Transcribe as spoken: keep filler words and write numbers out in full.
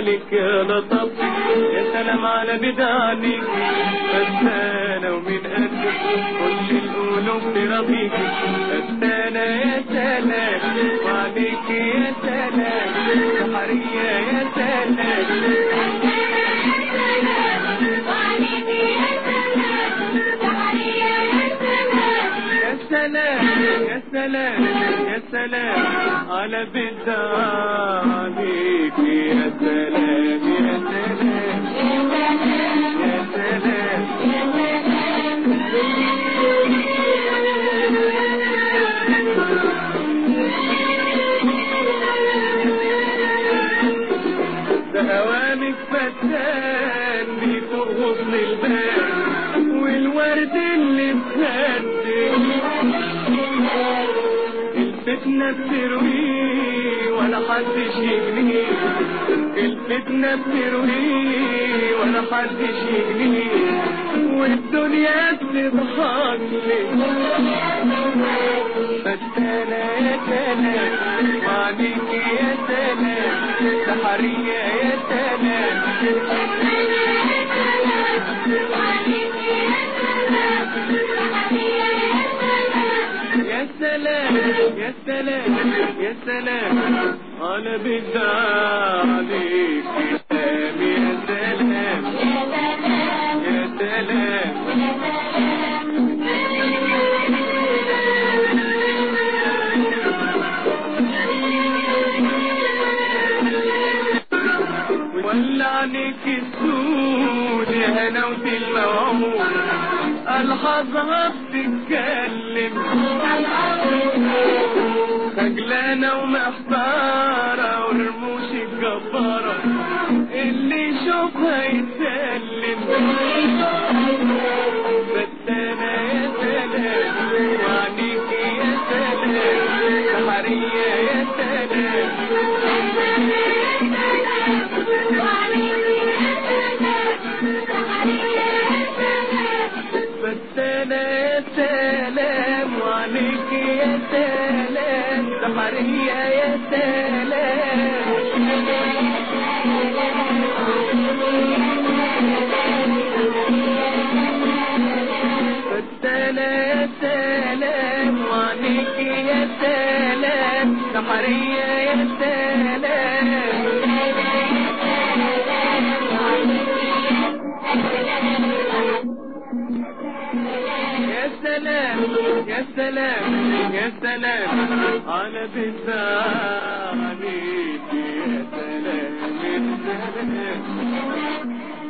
عليك يا لطف، يا سلام على بدانك فستانة ومن قدك كل القلوب برضيك فستانة يا سلام وعليك يا سلام سحرية يا سلام يا سلام يا سلام يا سلام على بدانك يا سلام يا سلام يا سلام ده هوامك فتان بترغص البال والورد اللي بخدك الفتنة بتروي ولا حدش يجنيه الفتنة بتروي ولا حدش يجنيه والدنيا بتضحك لي فتانة يا سلام وعليك يا سلام سحرية يا سلام يا سلام يا سلام يا سلام على بدانك يا سلام يا سلام ولا عليك السود يا هنوت الموعود الحظها بتتكلم خجلانة ومحتارة ورموش الجبارة اللي يشوفها يتسلم فتانة يا سلام وعليك يا سلام سحرية يا سلام فتانة يا سلام وعليك يا سلام سحرية يا سلام فتانة يا سلام وعليك يا سلام سحرية يا سلام يا سلام يا سلام يا سلام على بدانك يا سلام يا سلام